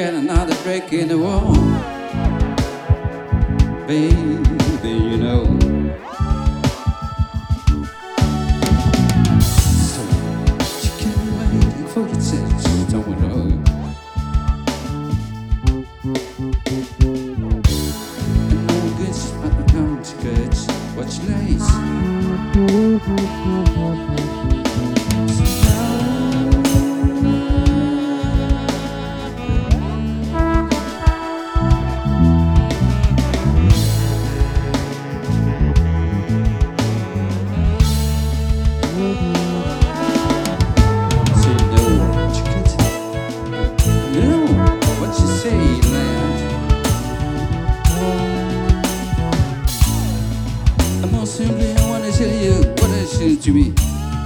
get another break in the wall. Baby, you know. So you keep waiting for your chance, you don't know. And no good spot the consequence, watch lace. Simply, I wanna tell you what I should to me.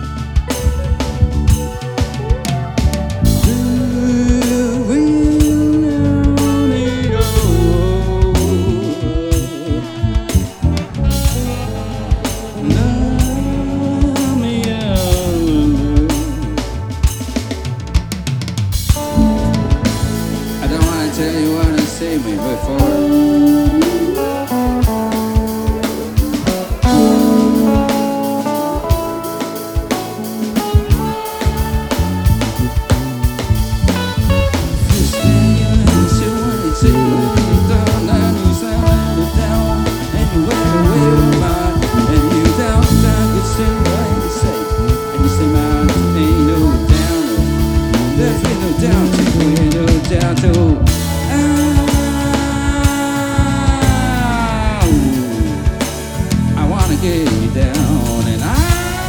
I don't wanna tell you what I say me before. Down to I wanna get you down, and I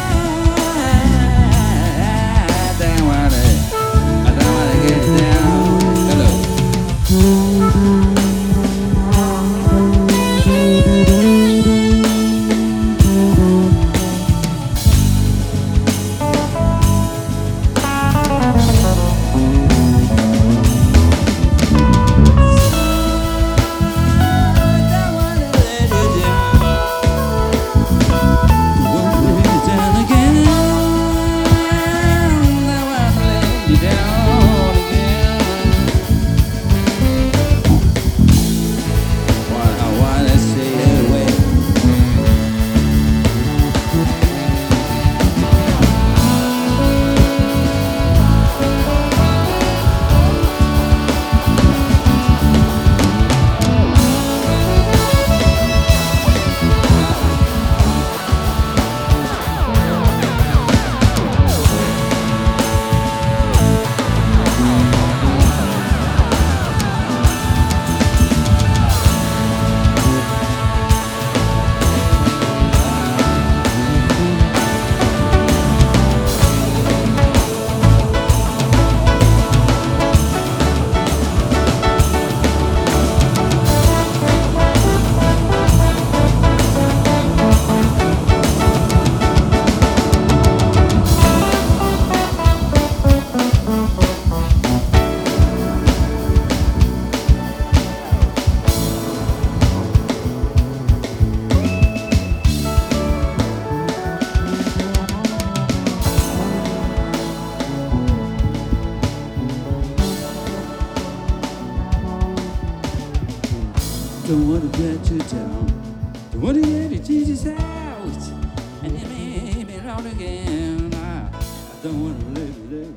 don't wanna get you down. Hello. Don't wanna get you down. Don't wanna get you Jesus out. And you made me wrong again. I don't wanna live.